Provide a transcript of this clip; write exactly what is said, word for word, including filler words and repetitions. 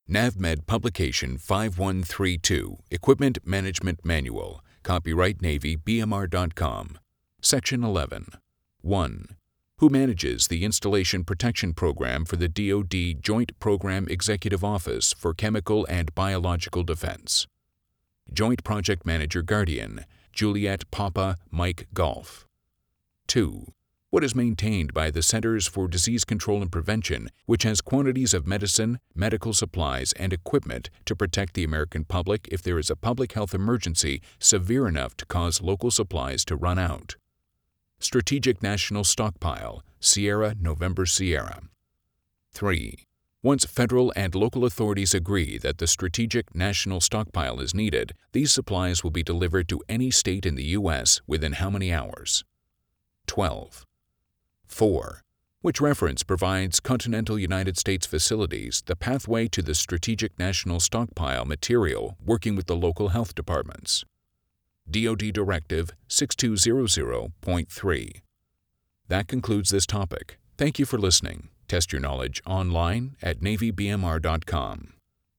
NAVMED Publication five one three two, Equipment Management Manual, copyright Navy B M R dot com. Section eleven. one. Who manages the Installation Protection Program for the D O D Joint Program Executive Office for Chemical and Biological Defense? Joint Project Manager Guardian, Juliet Papa Mike Golf. two. What is maintained by the Centers for Disease Control and Prevention, which has quantities of medicine, medical supplies, and equipment to protect the American public if there is a public health emergency severe enough to cause local supplies to run out? Strategic National Stockpile, Sierra November Sierra. three. Once federal and local authorities agree that the Strategic National Stockpile is needed, these supplies will be delivered to any state in the U S within how many hours? twelve. four. Which reference provides continental United States facilities the pathway to the Strategic National Stockpile material working with the local health departments? D O D Directive sixty-two hundred point three. That concludes this topic. Thank you for listening. Test your knowledge online at Navy B M R dot com.